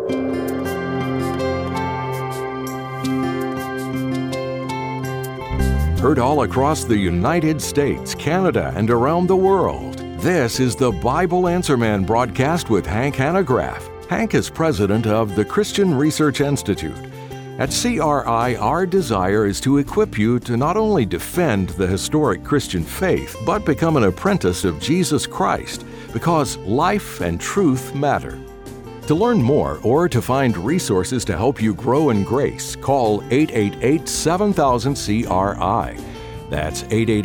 Heard all across the United States, Canada, and around the world. This is the Bible Answer Man broadcast with Hank Hanegraaff. Hank is president of the Christian Research Institute. At CRI, our desire is to equip you to not only defend the historic Christian faith, but become an apprentice of Jesus Christ, because life and truth matter. To learn more or to find resources to help you grow in grace, call 888-7000-CRI. That's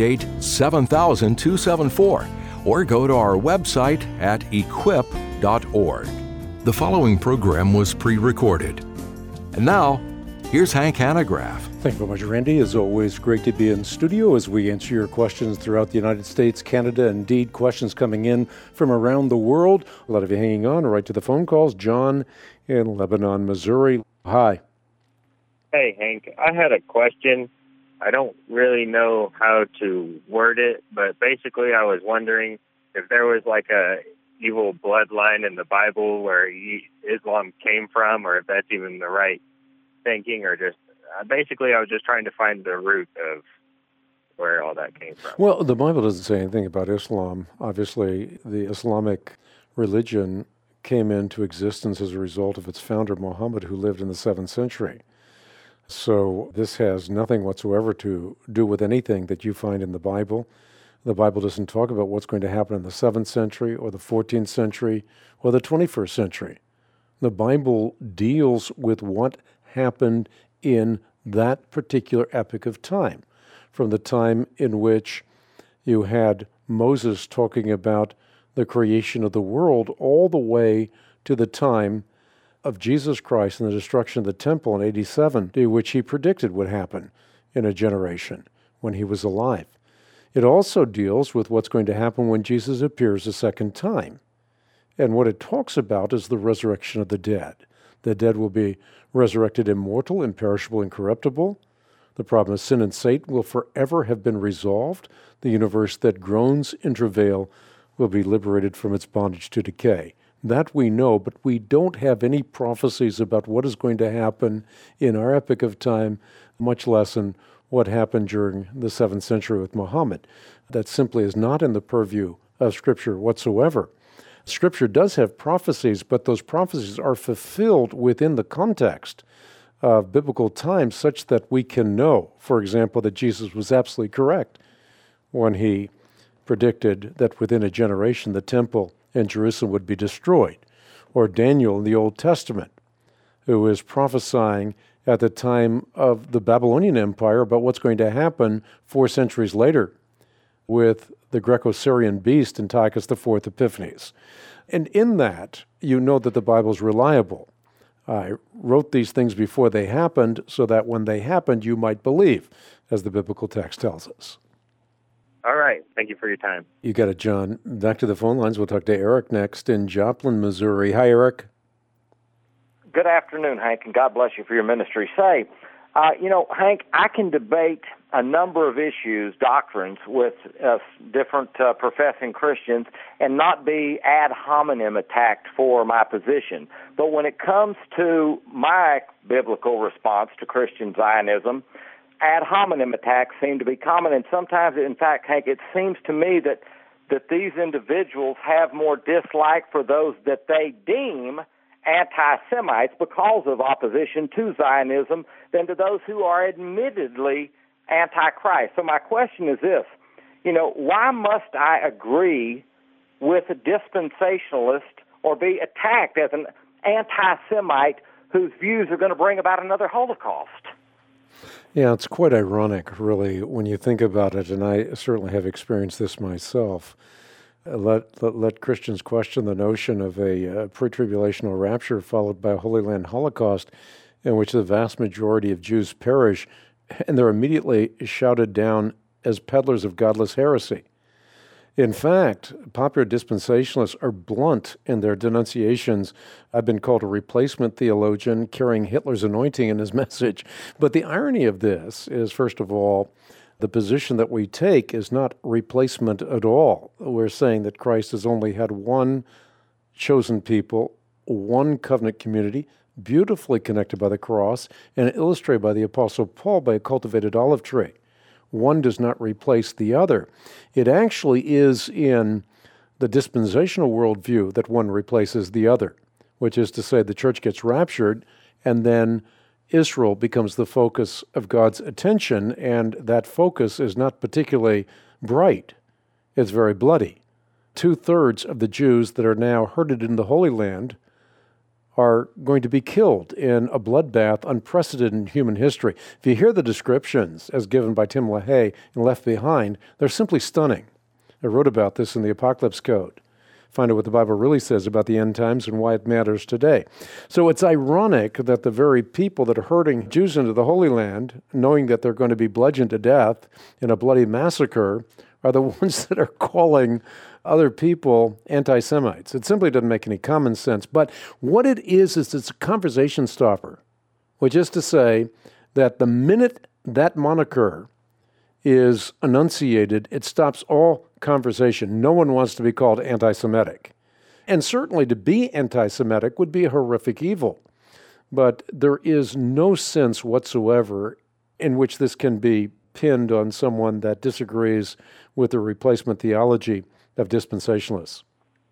888-7000-274. Or go to our website at equip.org. The following program was pre-recorded. And now, here's Hank Hanegraaff. Thank you very much, Randy. As always, great to be in studio as we answer your questions throughout the United States, Canada, indeed questions coming in from around the world. A lot of you hanging on right to the phone calls. John in Lebanon, Missouri. Hi. Hey, Hank. I had a question. I don't really know how to word it, but basically I was wondering if there was like a evil bloodline in the Bible where Islam came from, or if that's even the right thinking, or just basically I was just trying to find the root of where all that came from. Well, the Bible doesn't say anything about Islam. Obviously, the Islamic religion came into existence as a result of its founder, Muhammad, who lived in the 7th century. So this has nothing whatsoever to do with anything that you find in the Bible. The Bible doesn't talk about what's going to happen in the 7th century or the 14th century or the 21st century. The Bible deals with what happened in that particular epoch of time, from the time in which you had Moses talking about the creation of the world all the way to the time of Jesus Christ and the destruction of the temple in AD 70, which he predicted would happen in a generation when he was alive. It also deals with what's going to happen when Jesus appears a second time. And what it talks about is the resurrection of the dead. The dead will be resurrected immortal, imperishable, incorruptible. The problem of sin and Satan will forever have been resolved. The universe that groans in travail will be liberated from its bondage to decay. That we know, but we don't have any prophecies about what is going to happen in our epoch of time, much less in what happened during the 7th century with Muhammad. That simply is not in the purview of Scripture whatsoever. Scripture does have prophecies, but those prophecies are fulfilled within the context of biblical times such that we can know, for example, that Jesus was absolutely correct when he predicted that within a generation the temple in Jerusalem would be destroyed, or Daniel in the Old Testament, who is prophesying at the time of the Babylonian Empire about what's going to happen 4 centuries later with the Greco-Syrian beast Antiochus IV Epiphanes. And in that, you know that the Bible is reliable. I wrote these things before they happened so that when they happened, you might believe, as the biblical text tells us. All right. Thank you for your time. You got it, John. Back to the phone lines. We'll talk to Eric next in Joplin, Missouri. Hi, Eric. Good afternoon, Hank, and God bless you for your ministry. Say, Hank, I can debate a number of issues, doctrines, with different professing Christians and not be ad hominem attacked for my position. But when it comes to my biblical response to Christian Zionism, ad hominem attacks seem to be common, and sometimes, in fact, Hank, it seems to me that these individuals have more dislike for those that they deem anti-Semites because of opposition to Zionism than to those who are admittedly anti-Christ. So my question is this, why must I agree with a dispensationalist or be attacked as an anti-Semite whose views are going to bring about another Holocaust? Yeah, it's quite ironic, really, when you think about it, and I certainly have experienced this myself. Let Christians question the notion of a pre-tribulational rapture followed by a Holy Land Holocaust in which the vast majority of Jews perish, and they're immediately shouted down as peddlers of godless heresy. In fact, popular dispensationalists are blunt in their denunciations. I've been called a replacement theologian carrying Hitler's anointing in his message. But the irony of this is, first of all, the position that we take is not replacement at all. We're saying that Christ has only had one chosen people one covenant community, beautifully connected by the cross and illustrated by the Apostle Paul by a cultivated olive tree. One does not replace the other. It actually is in the dispensational worldview that one replaces the other, which is to say the church gets raptured and then Israel becomes the focus of God's attention, and that focus is not particularly bright. It's very bloody. 2/3 of the Jews that are now herded in the Holy Land are going to be killed in a bloodbath unprecedented in human history. If you hear the descriptions as given by Tim LaHaye in Left Behind, they're simply stunning. I wrote about this in the Apocalypse Code. Find out what the Bible really says about the end times and why it matters today. So it's ironic that the very people that are herding Jews into the Holy Land, knowing that they're going to be bludgeoned to death in a bloody massacre, are the ones that are calling other people anti-Semites. It simply doesn't make any common sense. But what it is it's a conversation stopper, which is to say that the minute that moniker is enunciated, it stops all conversation. No one wants to be called anti-Semitic. And certainly to be anti-Semitic would be a horrific evil. But there is no sense whatsoever in which this can be pinned on someone that disagrees with the replacement theology of dispensationalists.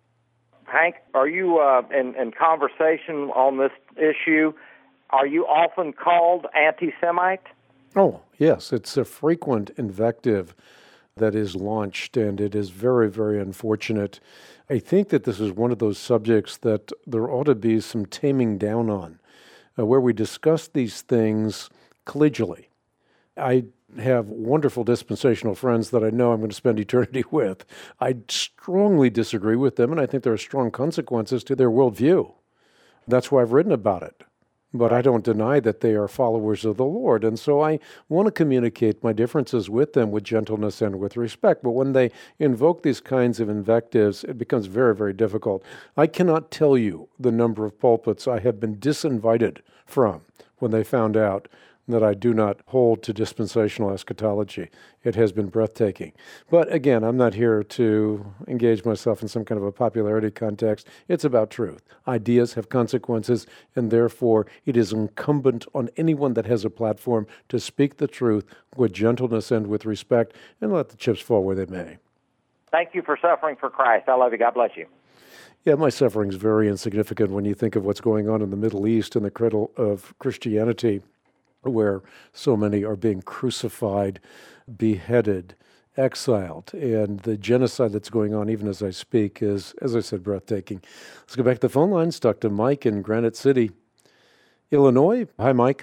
Hank, are you in conversation on this issue? Are you often called anti-Semite? Oh, yes. It's a frequent invective that is launched, and it is very, very unfortunate. I think that this is one of those subjects that there ought to be some taming down on, where we discuss these things collegially. I have wonderful dispensational friends that I know I'm going to spend eternity with. I strongly disagree with them, and I think there are strong consequences to their worldview. That's why I've written about it. But I don't deny that they are followers of the Lord. And so I want to communicate my differences with them with gentleness and with respect. But when they invoke these kinds of invectives, it becomes very, very difficult. I cannot tell you the number of pulpits I have been disinvited from when they found out that I do not hold to dispensational eschatology. It has been breathtaking. But again, I'm not here to engage myself in some kind of a popularity context. It's about truth. Ideas have consequences, and therefore it is incumbent on anyone that has a platform to speak the truth with gentleness and with respect, and let the chips fall where they may. Thank you for suffering for Christ. I love you. God bless you. Yeah, my suffering is very insignificant when you think of what's going on in the Middle East and the cradle of Christianity, where so many are being crucified, beheaded, exiled, and the genocide that's going on even as I speak is, as I said, breathtaking. Let's go back to the phone lines. Talk to Mike in Granite City, Illinois. Hi, Mike.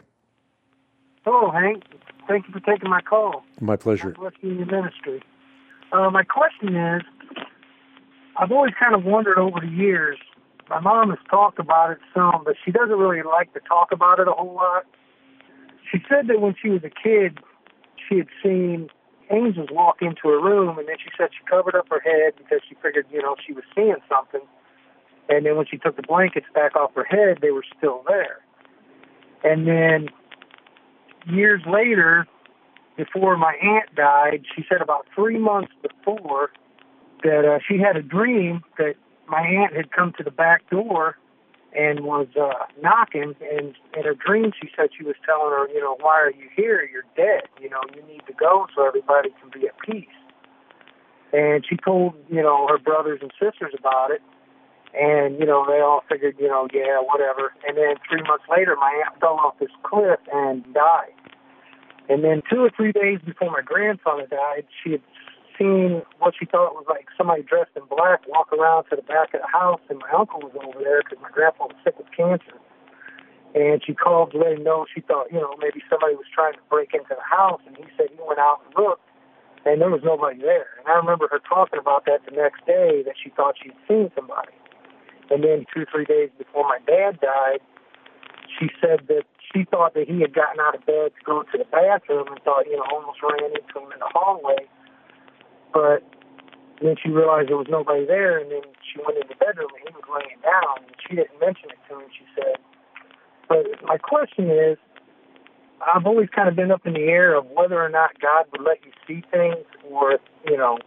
Hello, Hank. Thank you for taking my call. My pleasure. God bless you in your ministry. My question is, I've always kind of wondered over the years, my mom has talked about it some, but she doesn't really like to talk about it a whole lot. She said that when she was a kid, she had seen angels walk into her room, and then she said she covered up her head because she figured, she was seeing something. And then when she took the blankets back off her head, they were still there. And then years later, before my aunt died, she said about 3 months before that she had a dream that my aunt had come to the back door and was knocking, and in her dream she said she was telling her, why are you here? You're dead. You need to go so everybody can be at peace. And she told, her brothers and sisters about it, and, they all figured, yeah, whatever. And then 3 months later, my aunt fell off this cliff and died. And then 2 or 3 days before my grandfather died, she had seen what she thought was like somebody dressed in black walk around to the back of the house, and my uncle was over there because my grandpa was sick with cancer. And she called to let him know she thought, maybe somebody was trying to break into the house, and he said he went out and looked, and there was nobody there. And I remember her talking about that the next day, that she thought she'd seen somebody. And then 2 or 3 days before my dad died, she said that she thought that he had gotten out of bed to go to the bathroom and thought, almost ran into him in the hallway. But then she realized there was nobody there, and then she went in the bedroom, and he was laying down, and she didn't mention it to him, she said. But my question is, I've always kind of been up in the air of whether or not God would let you see things, or,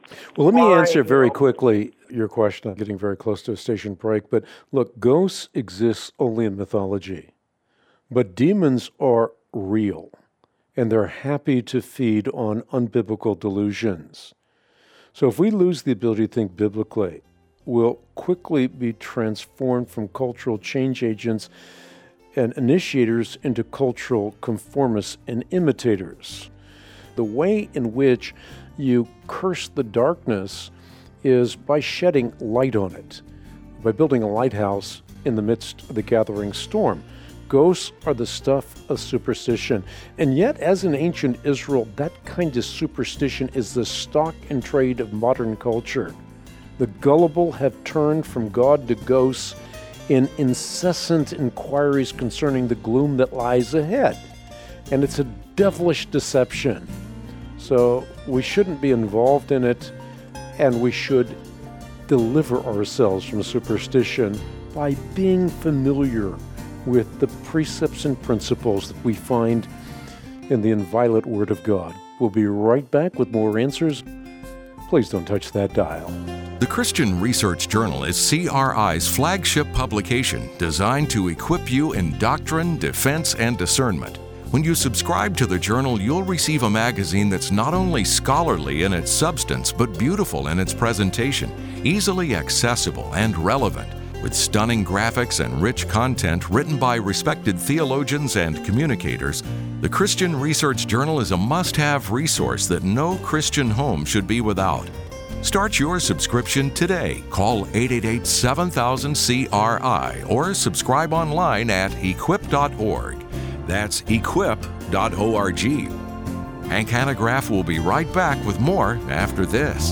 Well, let me Why, answer very you know, quickly your question. I'm getting very close to a station break. But look, ghosts exist only in mythology. But demons are real, and they're happy to feed on unbiblical delusions. So if we lose the ability to think biblically, we'll quickly be transformed from cultural change agents and initiators into cultural conformists and imitators. The way in which you curse the darkness is by shedding light on it, by building a lighthouse in the midst of the gathering storm. Ghosts are the stuff of superstition. And yet, as in ancient Israel, that kind of superstition is the stock and trade of modern culture. The gullible have turned from God to ghosts in incessant inquiries concerning the gloom that lies ahead. And it's a devilish deception. So we shouldn't be involved in it, and we should deliver ourselves from superstition by being familiar with the precepts and principles that we find in the inviolate Word of God. We'll be right back with more answers. Please don't touch that dial. The Christian Research Journal is CRI's flagship publication designed to equip you in doctrine, defense, and discernment. When you subscribe to the journal, you'll receive a magazine that's not only scholarly in its substance, but beautiful in its presentation, easily accessible and relevant, with stunning graphics and rich content written by respected theologians and communicators. The Christian Research Journal is a must-have resource that no Christian home should be without. Start your subscription today. Call 888-7000-CRI or subscribe online at equip.org. That's equip.org. Hank Hanegraaff will be right back with more after this.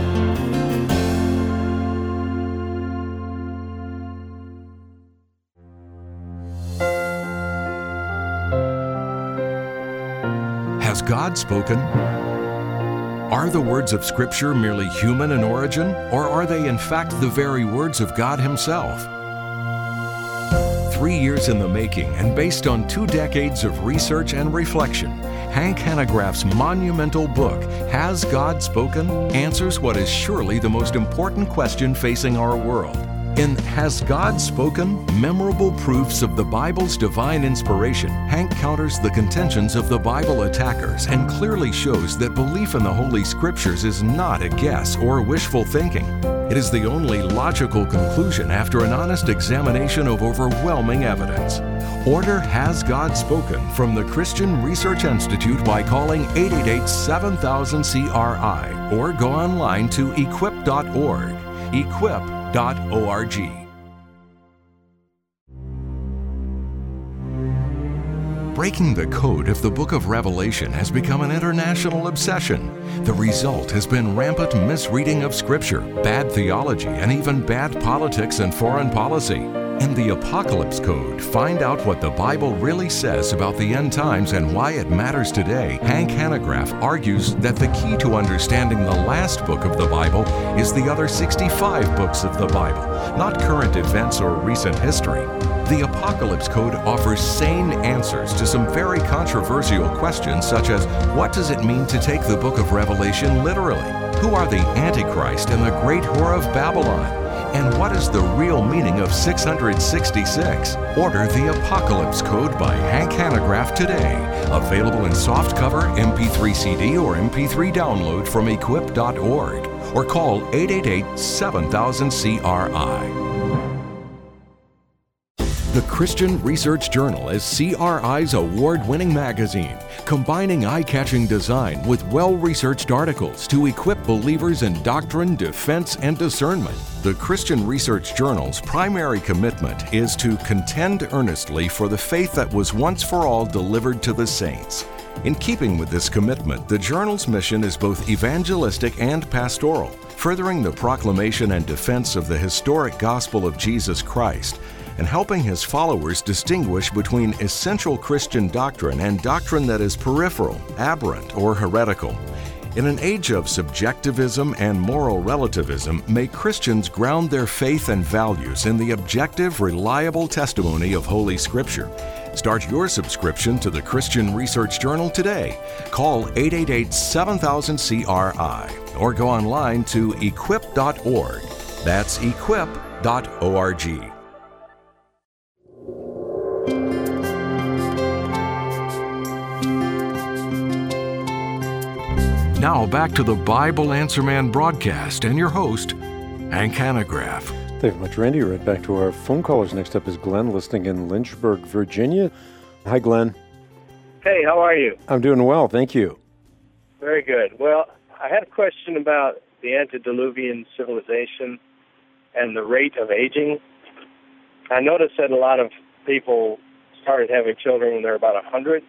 Has God spoken? Are the words of Scripture merely human in origin, or are they in fact the very words of God Himself? 3 years in the making and based on 2 decades of research and reflection, Hank Hanegraaff's monumental book, Has God Spoken?, answers what is surely the most important question facing our world. In Has God Spoken? Memorable Proofs of the Bible's Divine Inspiration, Hank counters the contentions of the Bible attackers and clearly shows that belief in the Holy Scriptures is not a guess or wishful thinking. It is the only logical conclusion after an honest examination of overwhelming evidence. Order Has God Spoken from the Christian Research Institute by calling 888-7000-CRI or go online to equip.org. Equip.org. Breaking the code of the Book of Revelation has become an international obsession. The result has been rampant misreading of Scripture, bad theology, and even bad politics and foreign policy. In the Apocalypse Code, find out what the Bible really says about the end times and why it matters today. Hank Hanegraaff argues that the key to understanding the last book of the Bible is the other 65 books of the Bible, not current events or recent history. The Apocalypse Code offers sane answers to some very controversial questions, such as what does it mean to take the book of Revelation literally? Who are the Antichrist and the great whore of Babylon? And what is the real meaning of 666? Order the Apocalypse Code by Hank Hanegraaff today. Available in softcover, MP3 CD, or MP3 download from equip.org. Or call 888-7000-CRI. The Christian Research Journal is CRI's award-winning magazine, combining eye-catching design with well-researched articles to equip believers in doctrine, defense, and discernment. The Christian Research Journal's primary commitment is to contend earnestly for the faith that was once for all delivered to the saints. In keeping with this commitment, the journal's mission is both evangelistic and pastoral, furthering the proclamation and defense of the historic gospel of Jesus Christ, and helping his followers distinguish between essential Christian doctrine and doctrine that is peripheral, aberrant, or heretical. In an age of subjectivism and moral relativism, may Christians ground their faith and values in the objective, reliable testimony of Holy Scripture. Start your subscription to the Christian Research Journal today. Call 888-7000-CRI or go online to equip.org. That's equip.org. Now back to the Bible Answer Man broadcast and your host, Hank Hanegraaff. Thank you very much, Randy. Right back to our phone callers. Next up is Glenn, listening in Lynchburg, Virginia. Hi, Glenn. Hey, how are you? I'm doing well, thank you. Very good. Well, I had a question about the antediluvian civilization and the rate of aging. I noticed that a lot of people started having children when they're about 100.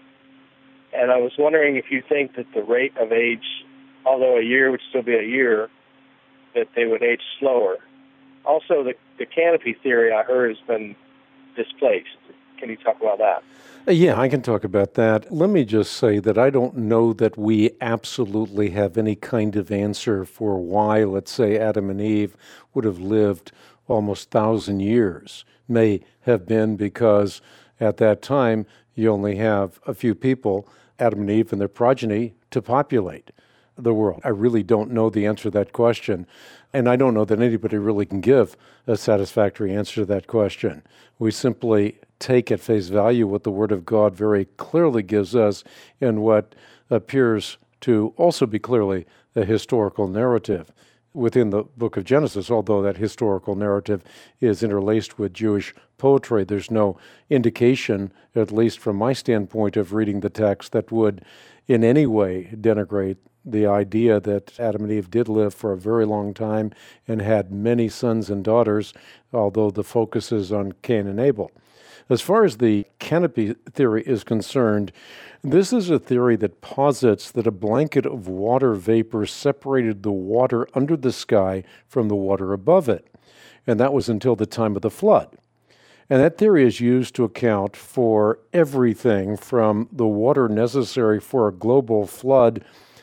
And I was wondering if you think that the rate of age, although a year would still be a year, that they would age slower. Also, the canopy theory I heard has been displaced. Can you talk about that? Yeah, I can talk about that. Let me just say that I don't know that we absolutely have any kind of answer for why, let's say, Adam and Eve would have lived almost 1,000 years. May have been because at that time you only have a few people, Adam and Eve and their progeny, to populate the world. I really don't know the answer to that question, and I don't know that anybody really can give a satisfactory answer to that question. We simply take at face value what the Word of God very clearly gives us in what appears to also be clearly a historical narrative within the book of Genesis, although that historical narrative is interlaced with Jewish poetry. There's no indication, at least from my standpoint of reading the text, that would in any way denigrate the idea that Adam and Eve did live for a very long time and had many sons and daughters, although the focus is on Cain and Abel. As far as the canopy theory is concerned, this is a theory that posits that a blanket of water vapor separated the water under the sky from the water above it, and that was until the time of the flood. And that theory is used to account for everything from the water necessary for a global flood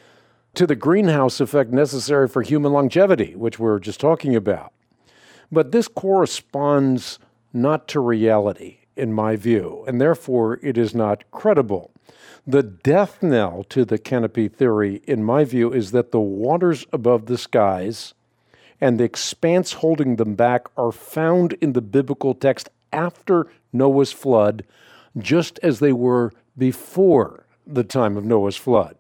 to the greenhouse effect necessary for human longevity, which we were just talking about. But this corresponds not to reality, in my view, and therefore it is not credible. The death knell to the canopy theory, in my view, is that the waters above the skies and the expanse holding them back are found in the biblical text after Noah's flood, just as they were before the time of Noah's flood.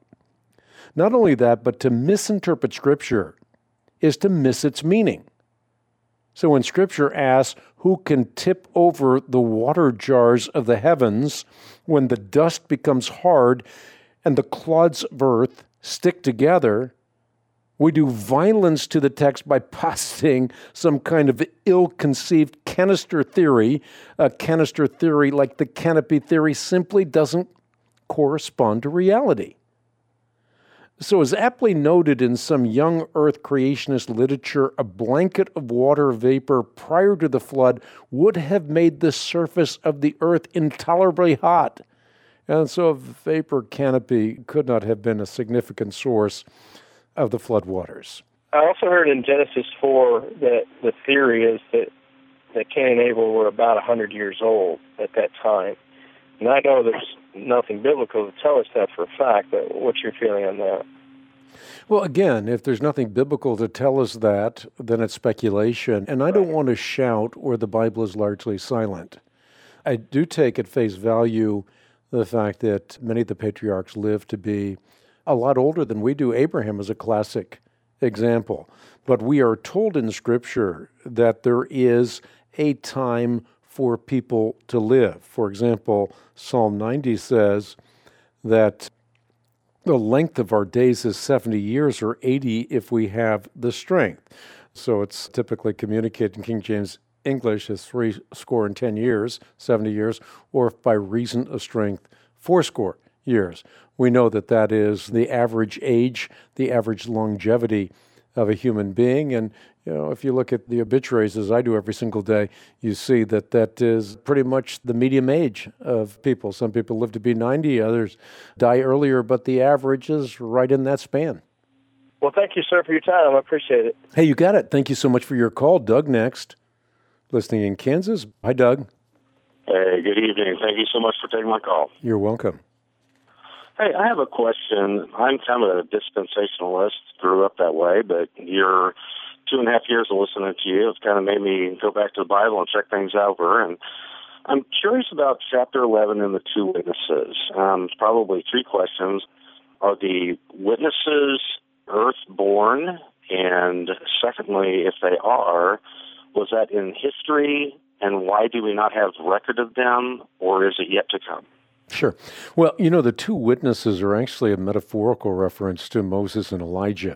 Not only that, but to misinterpret Scripture is to miss its meaning. So when Scripture asks, who can tip over the water jars of the heavens when the dust becomes hard and the clods of earth stick together, we do violence to the text by positing some kind of ill-conceived canister theory. A canister theory like the canopy theory simply doesn't correspond to reality. So as aptly noted in some young earth creationist literature, a blanket of water vapor prior to the flood would have made the surface of the earth intolerably hot. And so a vapor canopy could not have been a significant source of the flood waters. I also heard in Genesis 4 that the theory is that Cain and Abel were about 100 years old at that time. And I know there's nothing biblical to tell us that for a fact, but what's your feeling on that? Well, again, if there's nothing biblical to tell us that, then it's speculation. And I don't want to shout where the Bible is largely silent. I do take at face value the fact that many of the patriarchs lived to be a lot older than we do. Abraham is a classic example. But we are told in Scripture that there is a time for people to live. For example, Psalm 90 says that the length of our days is 70 years or 80 if we have the strength. So it's typically communicated in King James English as 70 years, 70 years, or if by reason of strength, 80 years. We know that that is the average age, the average longevity of a human being. And, you know, if you look at the obituaries, as I do every single day, you see that that is pretty much the medium age of people. Some people live to be 90, others die earlier, but the average is right in that span. Well, thank you, sir, for your time. I appreciate it. Hey, you got it. Thank you so much for your call. Doug next, listening in Kansas. Hi, Doug. Hey, good evening. Thank you so much for taking my call. You're welcome. Hey, I have a question. I'm kind of a dispensationalist, grew up that way, but your 2.5 years of listening to you have kind of made me go back to the Bible and check things over. And I'm curious about chapter 11 and the two witnesses. Probably three questions. Are the witnesses earth-born? And secondly, if they are, was that in history? And why do we not have record of them, or is it yet to come? Sure. Well, the two witnesses are actually a metaphorical reference to Moses and Elijah.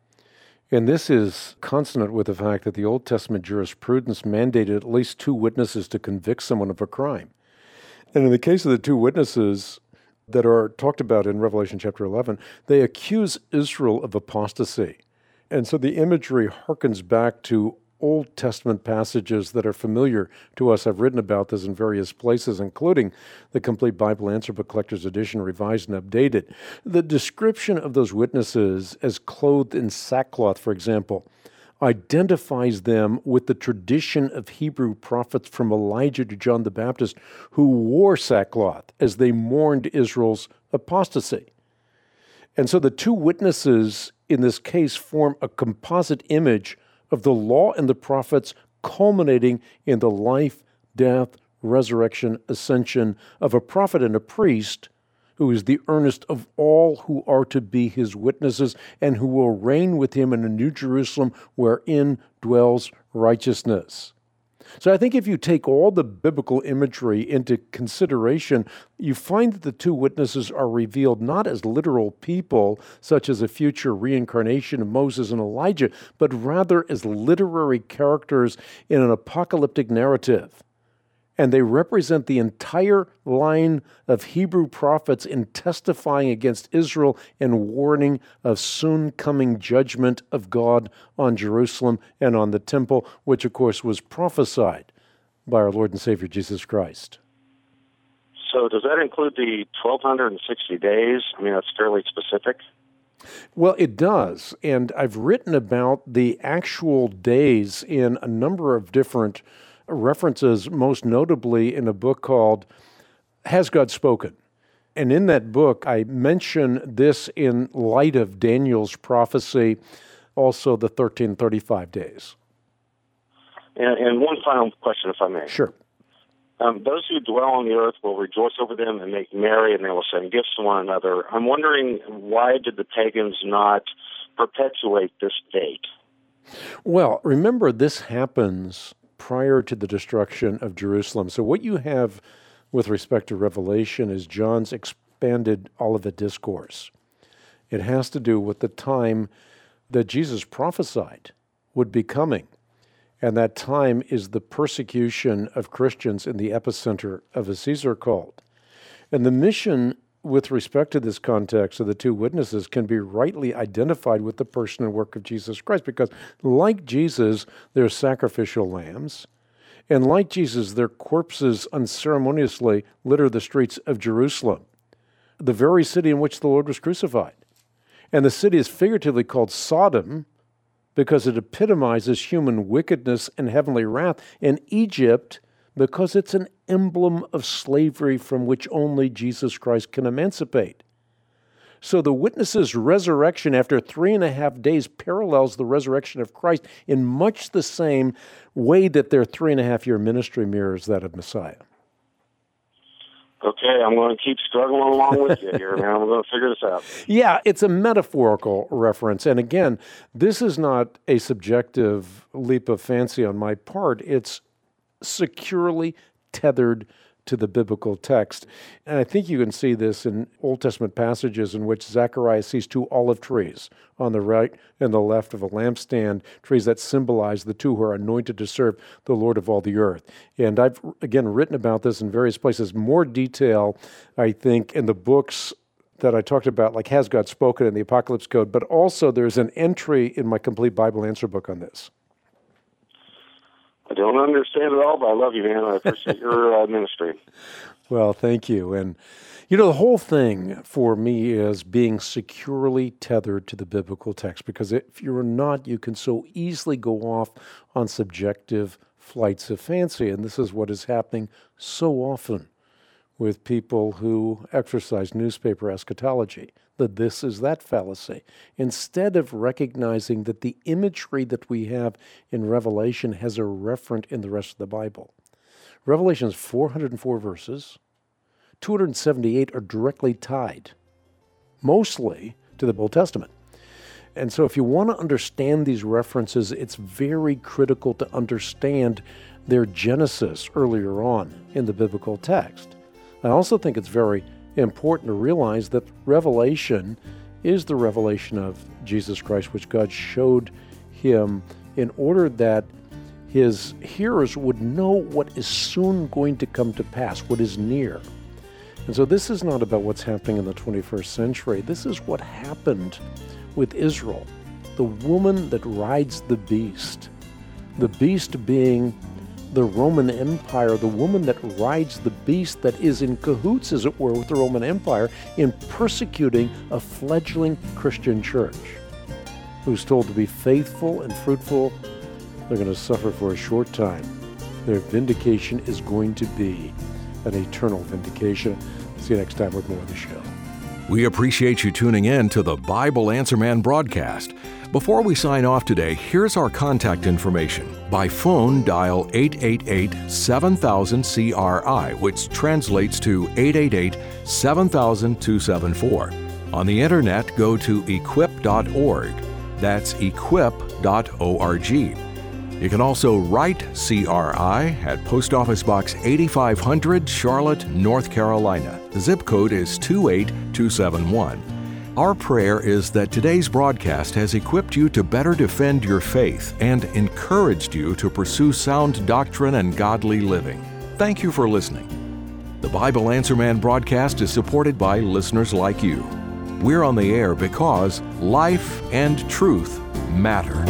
And this is consonant with the fact that the Old Testament jurisprudence mandated at least two witnesses to convict someone of a crime. And in the case of the two witnesses that are talked about in Revelation chapter 11, they accuse Israel of apostasy. And so the imagery harkens back to Old Testament passages that are familiar to us. I've written about this in various places, including the Complete Bible Answer Book Collector's Edition, revised and updated. The description of those witnesses as clothed in sackcloth, for example, identifies them with the tradition of Hebrew prophets from Elijah to John the Baptist, who wore sackcloth as they mourned Israel's apostasy. And so the two witnesses in this case form a composite image of the law and the prophets, culminating in the life, death, resurrection, ascension of a prophet and a priest who is the earnest of all who are to be his witnesses and who will reign with him in a new Jerusalem wherein dwells righteousness. So I think if you take all the biblical imagery into consideration, you find that the two witnesses are revealed not as literal people, such as a future reincarnation of Moses and Elijah, but rather as literary characters in an apocalyptic narrative. And they represent the entire line of Hebrew prophets in testifying against Israel and warning of soon coming judgment of God on Jerusalem and on the temple, which of course was prophesied by our Lord and Savior Jesus Christ. So does that include the 1,260 days? I mean, that's fairly specific. Well, it does. And I've written about the actual days in a number of different references, most notably in a book called Has God Spoken? And in that book, I mention this in light of Daniel's prophecy, also the 1335 days. And one final question, if I may. Sure. Those who dwell on the earth will rejoice over them and make merry, and they will send gifts to one another. I'm wondering, why did the pagans not perpetuate this date? Well, remember, this happens prior to the destruction of Jerusalem. So what you have with respect to Revelation is John's expanded Olivet Discourse. It has to do with the time that Jesus prophesied would be coming. And that time is the persecution of Christians in the epicenter of a Caesar cult. And the mission with respect to this context of the two witnesses can be rightly identified with the person and work of Jesus Christ, because like Jesus, they're sacrificial lambs, and like Jesus, their corpses unceremoniously litter the streets of Jerusalem, the very city in which the Lord was crucified. And the city is figuratively called Sodom because it epitomizes human wickedness and heavenly wrath, and Egypt because it's an emblem of slavery from which only Jesus Christ can emancipate. So the witnesses' resurrection after 3.5 days parallels the resurrection of Christ in much the same way that their 3.5-year ministry mirrors that of Messiah. Okay, I'm going to keep struggling along with you here, man. We're going to figure this out. Yeah, it's a metaphorical reference. And again, this is not a subjective leap of fancy on my part. It's securely tethered to the biblical text. And I think you can see this in Old Testament passages in which Zechariah sees two olive trees on the right and the left of a lampstand, trees that symbolize the two who are anointed to serve the Lord of all the earth. And I've, again, written about this in various places. More detail, I think, in the books that I talked about, like Has God Spoken in the Apocalypse Code, but also there's an entry in my Complete Bible Answer book on this. I don't understand it all, but I love you, man. I appreciate your ministry. Well, thank you. And, the whole thing for me is being securely tethered to the biblical text, because if you're not, you can so easily go off on subjective flights of fancy. And this is what is happening so often with people who exercise newspaper eschatology, that this is that fallacy, instead of recognizing that the imagery that we have in Revelation has a referent in the rest of the Bible. Revelation is 404 verses. 278 are directly tied, mostly to the Old Testament. And so if you want to understand these references, it's very critical to understand their genesis earlier on in the biblical text. I also think it's very important to realize that Revelation is the revelation of Jesus Christ, which God showed him in order that his hearers would know what is soon going to come to pass, what is near. And so this is not about what's happening in the 21st century. This is what happened with Israel, the woman that rides the beast being the Roman Empire, the woman that rides the beast that is in cahoots, as it were, with the Roman Empire in persecuting a fledgling Christian church who's told to be faithful and fruitful. They're going to suffer for a short time. Their vindication is going to be an eternal vindication. See you next time with more of the show. We appreciate you tuning in to the Bible Answer Man broadcast. Before we sign off today, here's our contact information. By phone, dial 888-7000-CRI, which translates to 888-7000-274. On the internet, go to equip.org. That's equip.org. You can also write CRI at Post Office Box 8500, Charlotte, North Carolina. The zip code is 28271. Our prayer is that today's broadcast has equipped you to better defend your faith and encouraged you to pursue sound doctrine and godly living. Thank you for listening. The Bible Answer Man broadcast is supported by listeners like you. We're on the air because life and truth matter.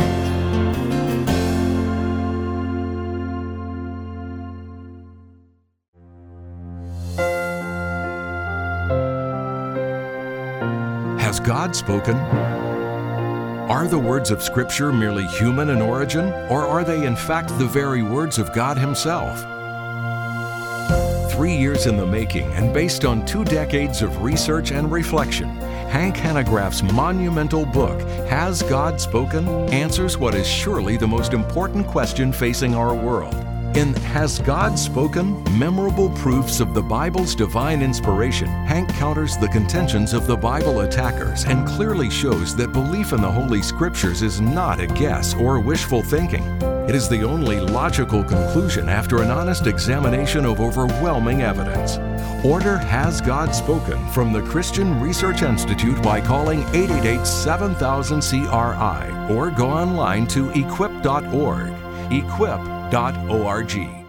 Has God spoken? Are the words of Scripture merely human in origin, or are they in fact the very words of God Himself? 3 years in the making and based on 2 decades of research and reflection, Hank Hanegraaff's monumental book, Has God Spoken?, answers what is surely the most important question facing our world. In Has God Spoken? Memorable Proofs of the Bible's Divine Inspiration, Hank counters the contentions of the Bible attackers and clearly shows that belief in the Holy Scriptures is not a guess or wishful thinking. It is the only logical conclusion after an honest examination of overwhelming evidence. Order Has God Spoken from the Christian Research Institute by calling 888-7000-CRI or go online to equip.org. Equip.org.